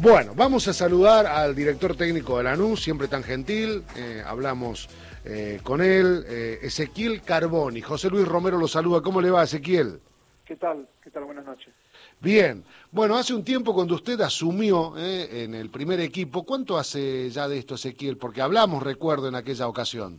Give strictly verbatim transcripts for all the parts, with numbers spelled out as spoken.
Bueno, vamos a saludar al director técnico de Lanús, siempre tan gentil, eh, hablamos eh, con él, eh, Ezequiel Carboni. José Luis Romero lo saluda. ¿Cómo le va, Ezequiel? ¿Qué tal? ¿Qué tal? Buenas noches. Bien. Bueno, hace un tiempo cuando usted asumió eh, en el primer equipo, ¿cuánto hace ya de esto, Ezequiel? Porque hablamos, recuerdo, en aquella ocasión.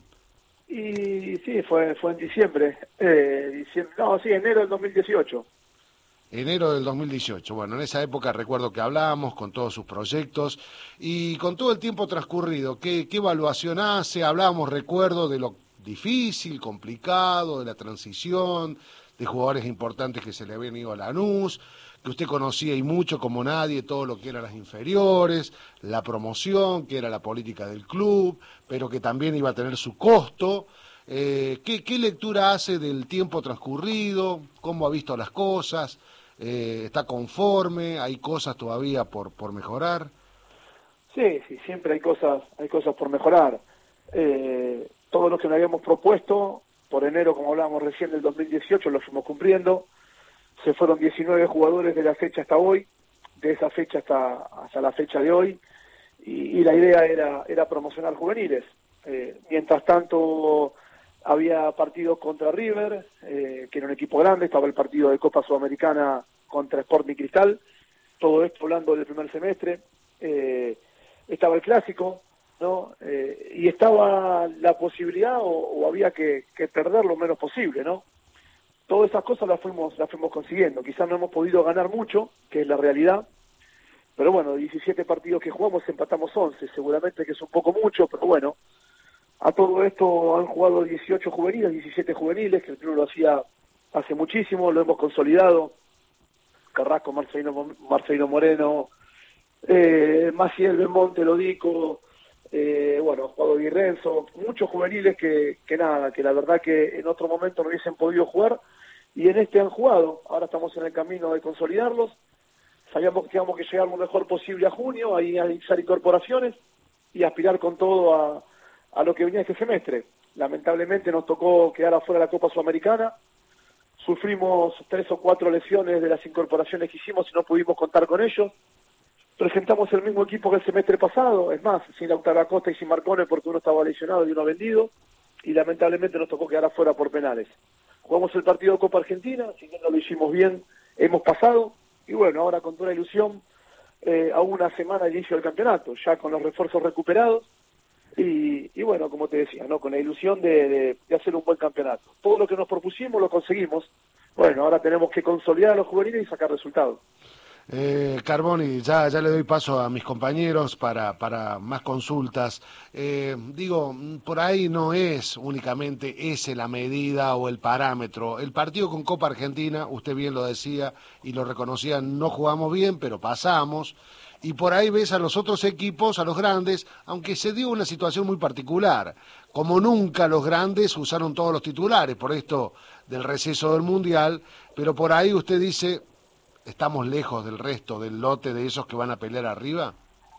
Y sí, fue fue en diciembre, eh, diciembre, no, sí, enero del dos mil dieciocho. Enero del dos mil dieciocho. Bueno, en esa época recuerdo que hablamos con todos sus proyectos y con todo el tiempo transcurrido, ¿qué, qué evaluación hace? Hablábamos, recuerdo, de lo difícil, complicado, de la transición, de jugadores importantes que se le habían ido a Lanús, que usted conocía y mucho como nadie todo lo que eran las inferiores, la promoción, que era la política del club, pero que también iba a tener su costo. Eh, ¿qué, ¿Qué lectura hace del tiempo transcurrido? ¿Cómo ha visto las cosas? Eh, ¿Está conforme? ¿Hay cosas todavía por, por mejorar? Sí, sí, siempre hay cosas, hay cosas por mejorar. Eh, todo lo que nos habíamos propuesto, por enero, como hablábamos recién, del dos mil dieciocho, lo fuimos cumpliendo. Se fueron diecinueve jugadores de la fecha hasta hoy, de esa fecha hasta, hasta la fecha de hoy, y, y la idea era, era promocionar juveniles. Eh, mientras tanto, había partidos contra River, eh, que era un equipo grande, estaba el partido de Copa Sudamericana contra Sporting Cristal, todo esto hablando del primer semestre, eh, estaba el Clásico, ¿no? Eh, y estaba la posibilidad, o, o había que, que perder lo menos posible, ¿no? Todas esas cosas las fuimos, las fuimos consiguiendo. Quizás no hemos podido ganar mucho, que es la realidad, pero bueno, diecisiete partidos que jugamos empatamos once, seguramente que es un poco mucho, pero bueno, a todo esto han jugado dieciocho juveniles, diecisiete juveniles, que el club lo hacía hace muchísimo, lo hemos consolidado. Carrasco, Marcelino, Marcelino Moreno, eh, Maciel, Belmonte, Lodico, eh, bueno, jugado Di Renzo, muchos juveniles que, que nada, que la verdad que en otro momento no hubiesen podido jugar, y en este han jugado. Ahora estamos en el camino de consolidarlos. Sabíamos que teníamos que llegar lo mejor posible a junio, ahí a iniciar incorporaciones y aspirar con todo a, a lo que venía este semestre. Lamentablemente nos tocó quedar afuera de la Copa Sudamericana. Sufrimos tres o cuatro lesiones de las incorporaciones que hicimos y no pudimos contar con ellos. Presentamos el mismo equipo que el semestre pasado, es más, sin Lautaro Acosta y sin Marcone, porque uno estaba lesionado y uno vendido, y lamentablemente nos tocó quedar afuera por penales. Jugamos el partido de Copa Argentina, si bien no lo hicimos bien, hemos pasado, y bueno, ahora con toda la ilusión, eh, a una semana de inicio del campeonato, ya con los refuerzos recuperados, y, y bueno, como te decía, ¿no? Con la ilusión de, de, de hacer un buen campeonato. Todo lo que nos propusimos lo conseguimos. Bueno, ahora tenemos que consolidar a los juveniles y sacar resultados. Eh, Carboni, ya, ya le doy paso a mis compañeros para, para más consultas. Eh, digo, por ahí no es únicamente ese la medida o el parámetro. El partido con Copa Argentina, usted bien lo decía y lo reconocía, no jugamos bien, pero pasamos. Y por ahí ves a los otros equipos, a los grandes, aunque se dio una situación muy particular. Como nunca los grandes usaron todos los titulares, por esto del receso del Mundial, pero por ahí usted dice, ¿estamos lejos del resto, del lote de esos que van a pelear arriba?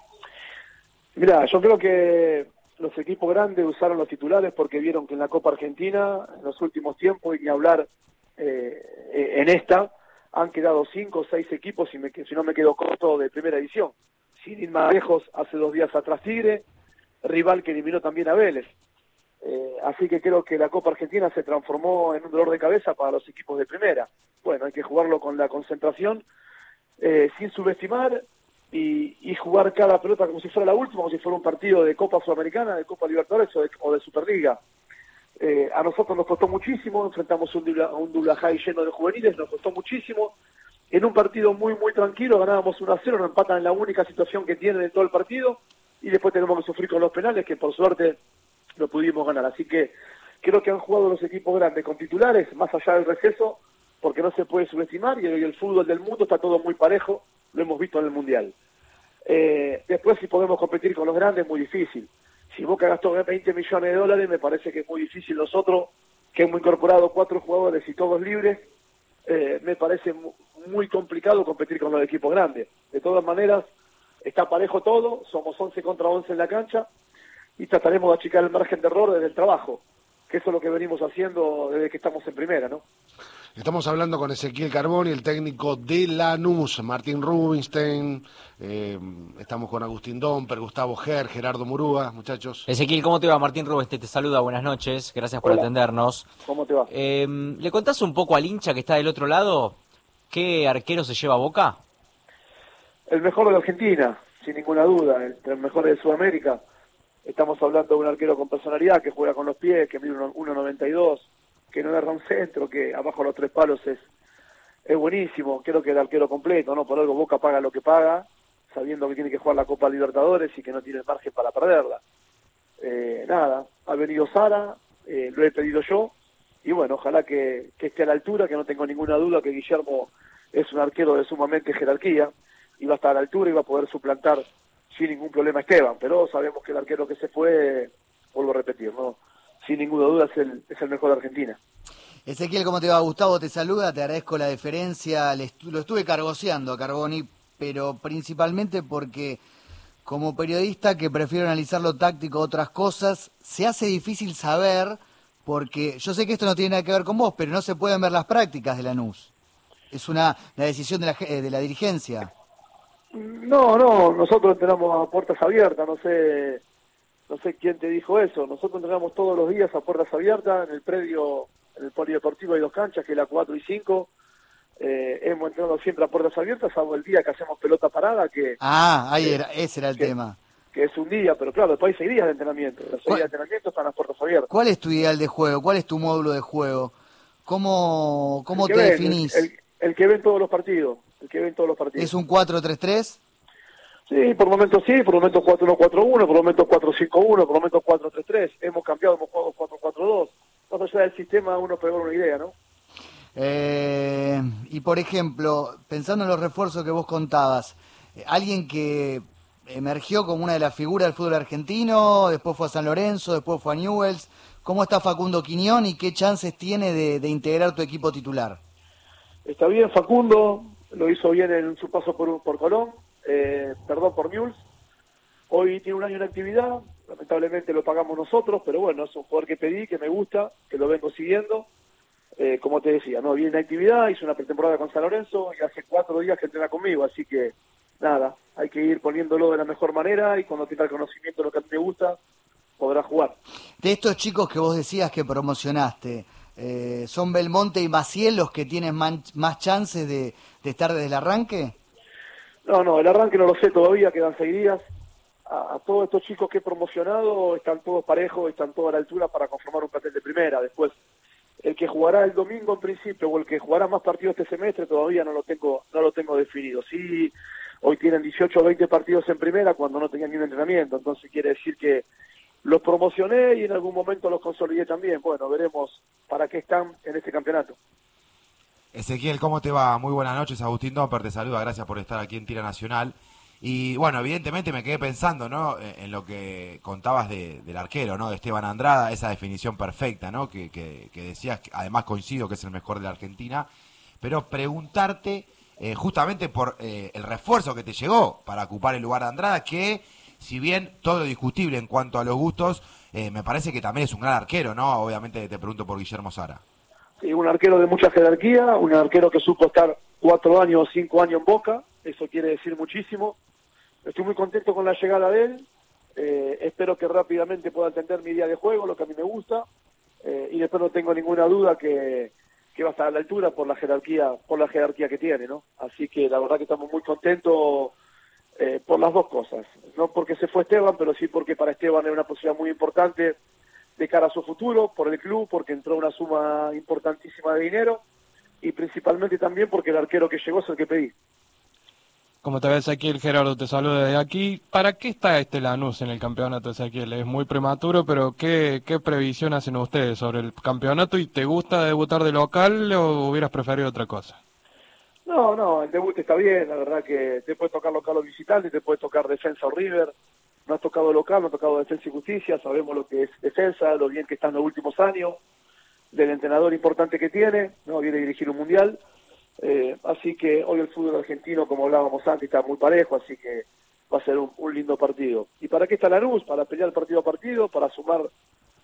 Mira, yo creo que los equipos grandes usaron los titulares porque vieron que en la Copa Argentina, en los últimos tiempos, y ni hablar eh, en esta, han quedado cinco o seis equipos, si, me, si no me quedo corto, de primera edición. Sin ir más lejos, hace dos días atrás Tigre, rival que eliminó también a Vélez. Eh, así que creo que la Copa Argentina se transformó en un dolor de cabeza para los equipos de primera. Bueno, hay que jugarlo con la concentración, eh, sin subestimar, y, y jugar cada pelota como si fuera la última, como si fuera un partido de Copa Sudamericana, de Copa Libertadores o de, o de Superliga. Eh, a nosotros nos costó muchísimo, enfrentamos un, a un Dulajay lleno de juveniles, nos costó muchísimo. En un partido muy, muy tranquilo, ganábamos uno a cero, nos empatan en la única situación que tienen en todo el partido, y después tenemos que sufrir con los penales, que por suerte lo pudimos ganar. Así que creo que han jugado los equipos grandes con titulares, más allá del receso, porque no se puede subestimar, y el, el fútbol del mundo está todo muy parejo, lo hemos visto en el Mundial. Eh, después, si podemos competir con los grandes, es muy difícil. Si Boca gastó veinte millones de dólares, me parece que es muy difícil nosotros, que hemos incorporado cuatro jugadores y todos libres, eh, me parece muy complicado competir con los equipos grandes. De todas maneras, está parejo todo, somos once contra once en la cancha, y trataremos de achicar el margen de error desde el trabajo. que eso es lo que venimos haciendo desde que estamos en primera, ¿no? Estamos hablando con Ezequiel Carboni, el técnico de Lanús, Martín Rubinstein, eh, estamos con Agustín Domper, Gustavo Ger, Gerardo Murúa, muchachos. Ezequiel, ¿cómo te va? Martín Rubinstein te saluda, buenas noches, gracias por Hola. atendernos. ¿Cómo te va? Eh, ¿Le contás un poco al hincha que está del otro lado qué arquero se lleva a Boca? El mejor de la Argentina, sin ninguna duda, entre los mejores de Sudamérica. Estamos hablando de un arquero con personalidad, que juega con los pies, que mide uno noventa y dos, que no erra un centro, que abajo los tres palos es, es buenísimo. Creo que el arquero completo, ¿no? Por algo Boca paga lo que paga, sabiendo que tiene que jugar la Copa Libertadores y que no tiene margen para perderla. Eh, nada, ha venido Sara, eh, lo he pedido yo, y bueno, ojalá que, que esté a la altura, que no tengo ninguna duda que Guillermo es un arquero de sumamente jerarquía, y va a estar a la altura y va a poder suplantar sin ningún problema a Esteban, pero sabemos que el arquero que se fue, vuelvo a repetir, ¿no? Sin ninguna duda es el, es el mejor de Argentina. Ezequiel, ¿cómo te va? Gustavo te saluda, te agradezco la deferencia, le estu lo estuve cargoseando a Carboni, pero principalmente porque como periodista que prefiero analizar lo táctico, otras cosas, se hace difícil saber, porque yo sé que esto no tiene nada que ver con vos, pero no se pueden ver las prácticas de Lanús. Es una la decisión de la, de la dirigencia. No, no, nosotros entrenamos a puertas abiertas, no sé... No sé quién te dijo eso. Nosotros entrenamos todos los días a puertas abiertas. En el predio, en el polideportivo hay dos canchas, que es la cuatro y cinco. Eh, hemos entrenado siempre a puertas abiertas, salvo el día que hacemos pelota parada, que... Ah, ahí que, era, ese era el que, tema. Que es un día, pero claro, después hay seis días de entrenamiento. Los seis días de entrenamiento están a puertas abiertas. ¿Cuál es tu ideal de juego? ¿Cuál es tu módulo de juego? ¿Cómo, cómo te ven, definís? El, el, el que ve en todos los partidos. El que ve en todos los partidos. ¿Es un cuatro tres tres? Sí, por momentos sí, por momentos cuatro uno cuatro uno, por momentos cuatro cinco uno, por momentos cuatro tres tres. Hemos cambiado, hemos jugado cuatro cuatro dos. Más allá del sistema, uno pegó una idea, ¿no? Eh, y por ejemplo, pensando en los refuerzos que vos contabas, eh, alguien que emergió como una de las figuras del fútbol argentino, después fue a San Lorenzo, después fue a Newell's. ¿Cómo está Facundo Quiñón y qué chances tiene de, de integrar tu equipo titular? Está bien Facundo, lo hizo bien en su paso por, por Colón. Eh, perdón por Newell's, hoy tiene un año en actividad, lamentablemente lo pagamos nosotros, pero bueno, es un jugador que pedí, que me gusta, que lo vengo siguiendo, eh, como te decía, no viene en actividad, hizo una pretemporada con San Lorenzo y hace cuatro días que entrena conmigo, así que nada, hay que ir poniéndolo de la mejor manera y cuando tenga el conocimiento de lo que a mí me gusta, podrá jugar. De estos chicos que vos decías que promocionaste, eh, ¿son Belmonte y Maciel los que tienen man, más chances de, de estar desde el arranque? No, no, el arranque no lo sé todavía, quedan seis días. A, a todos estos chicos que he promocionado están todos parejos, están todos a la altura para conformar un plantel de primera. Después, el que jugará el domingo en principio o el que jugará más partidos este semestre todavía no lo tengo no lo tengo definido. Sí, hoy tienen dieciocho o veinte partidos en primera cuando no tenían ni un entrenamiento, entonces quiere decir que los promocioné y en algún momento los consolidé también. Bueno, veremos para qué están en este campeonato. Ezequiel, ¿cómo te va? Muy buenas noches, Agustín Domper te saluda, gracias por estar aquí en Tira Nacional. Y bueno, evidentemente me quedé pensando, ¿no?, en lo que contabas de, del arquero, ¿no?, de Esteban Andrada, esa definición perfecta, ¿no?, que, que, que decías, que además coincido que es el mejor de la Argentina, pero preguntarte eh, justamente por eh, el refuerzo que te llegó para ocupar el lugar de Andrada, que si bien todo discutible en cuanto a los gustos, eh, me parece que también es un gran arquero, ¿no? Obviamente te pregunto por Guillermo Sara. Sí, un arquero de mucha jerarquía, un arquero que supo estar cuatro años o cinco años en Boca, eso quiere decir muchísimo. Estoy muy contento con la llegada de él, eh, espero que rápidamente pueda entender mi idea de juego, lo que a mí me gusta, eh, y después no tengo ninguna duda que, que va a estar a la altura por la jerarquía, por la jerarquía que tiene, ¿no? Así que la verdad que estamos muy contentos eh, por las dos cosas, no porque se fue Esteban, pero sí porque para Esteban era una posibilidad muy importante de cara a su futuro, por el club, porque entró una suma importantísima de dinero y principalmente también porque el arquero que llegó es el que pedí. Como te ves, Ezequiel, Gerardo, te saluda desde aquí. ¿Para qué está este Lanús en el campeonato, Ezequiel? Es muy prematuro, pero ¿qué, qué previsión hacen ustedes sobre el campeonato? ¿Y te gusta debutar de local o hubieras preferido otra cosa? No, no, el debut está bien, la verdad que te puede tocar local o visitante, te puede tocar Defensa o River. No has tocado local, no has tocado Defensa y Justicia, sabemos lo que es Defensa, lo bien que está en los últimos años, del entrenador importante que tiene, no viene a dirigir un mundial, eh, así que hoy el fútbol argentino, como hablábamos antes, está muy parejo, así que va a ser un, un lindo partido. ¿Y para qué está Lanús? Para pelear partido a partido, para sumar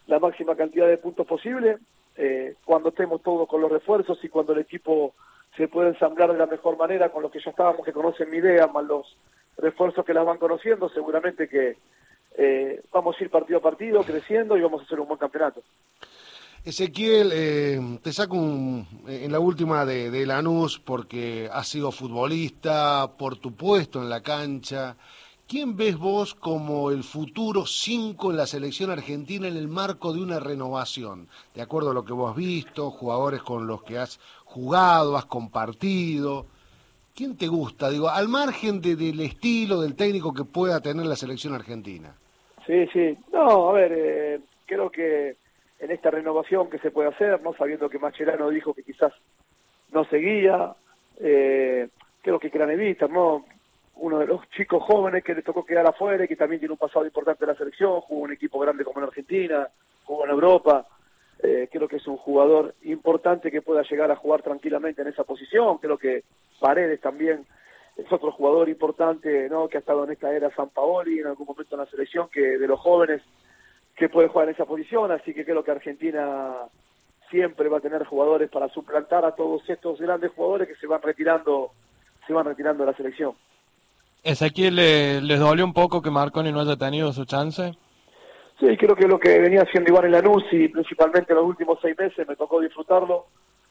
la máxima cantidad de puntos posible, eh, cuando estemos todos con los refuerzos y cuando el equipo se pueda ensamblar de la mejor manera con los que ya estábamos, que conocen mi idea, más los refuerzos que las van conociendo, seguramente que eh, vamos a ir partido a partido, creciendo y vamos a hacer un buen campeonato. Ezequiel, eh, te saco un, en la última de, de Lanús porque has sido futbolista, por tu puesto en la cancha. ¿Quién ves vos como el futuro cinco en la selección argentina en el marco de una renovación? De acuerdo a lo que vos has visto, jugadores con los que has jugado, has compartido. ¿Quién te gusta? Digo, al margen de, del estilo del técnico que pueda tener la selección argentina. Sí, sí. No, a ver, eh, creo que en esta renovación que se puede hacer, no sabiendo que Mascherano dijo que quizás no seguía, eh, creo que Craneviter, ¿no? Uno de los chicos jóvenes que le tocó quedar afuera y que también tiene un pasado importante en la selección, jugó un equipo grande como en Argentina, jugó en Europa, eh, creo que es un jugador importante que pueda llegar a jugar tranquilamente en esa posición. Creo que Paredes también es otro jugador importante, ¿no? Que ha estado en esta era Sampaoli en algún momento en la selección, que de los jóvenes que puede jugar en esa posición, así que creo que Argentina siempre va a tener jugadores para suplantar a todos estos grandes jugadores que se van retirando, se van retirando de la selección. ¿Ezequiel le, les dolió un poco que Marconi no haya tenido su chance? Sí, creo que lo que venía haciendo Iván en Lanús y principalmente en los últimos seis meses me tocó disfrutarlo.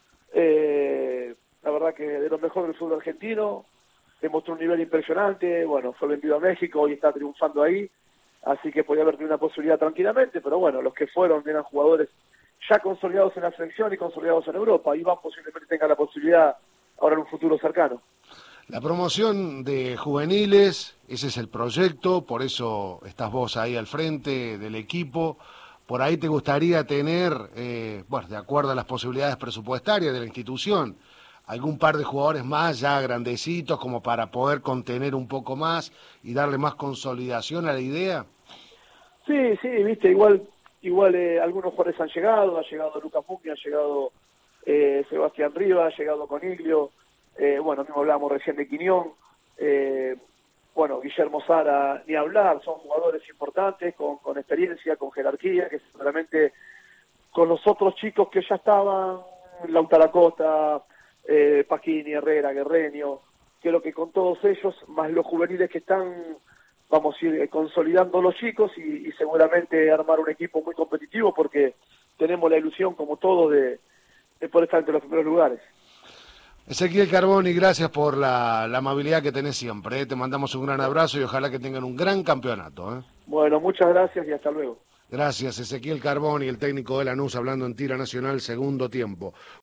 Eh, la verdad que de lo mejor del fútbol argentino, demostró un nivel impresionante, bueno, fue vendido a México y está triunfando ahí, así que podía haber tenido una posibilidad tranquilamente, pero bueno, los que fueron eran jugadores ya consolidados en la selección y consolidados en Europa. Iván posiblemente tenga la posibilidad ahora en un futuro cercano. La promoción de juveniles, ese es el proyecto, por eso estás vos ahí al frente del equipo. Por ahí te gustaría tener, eh, bueno, de acuerdo a las posibilidades presupuestarias de la institución, algún par de jugadores más ya grandecitos como para poder contener un poco más y darle más consolidación a la idea. Sí, sí, viste, igual igual eh, algunos jugadores han llegado, ha llegado Lucas Mucchi, ha llegado eh, Sebastián Rivas, ha llegado Coniglio, eh, bueno, mismo hablábamos recién de Quiñón, eh, bueno, Guillermo Sara, ni hablar, son jugadores importantes, con, con experiencia, con jerarquía, que seguramente con los otros chicos que ya estaban, Lautaro Acosta, eh, Pasquini, Herrera, Guerreño, creo que con todos ellos, más los juveniles que están, vamos a ir consolidando los chicos y, y seguramente armar un equipo muy competitivo porque tenemos la ilusión, como todos, de, de poder estar entre los primeros lugares. Ezequiel Carboni, gracias por la, la amabilidad que tenés siempre, ¿eh? Te mandamos un gran abrazo y ojalá que tengan un gran campeonato, ¿eh? Bueno, muchas gracias y hasta luego. Gracias, Ezequiel Carboni, el técnico de Lanús, hablando en Tira Nacional, segundo tiempo.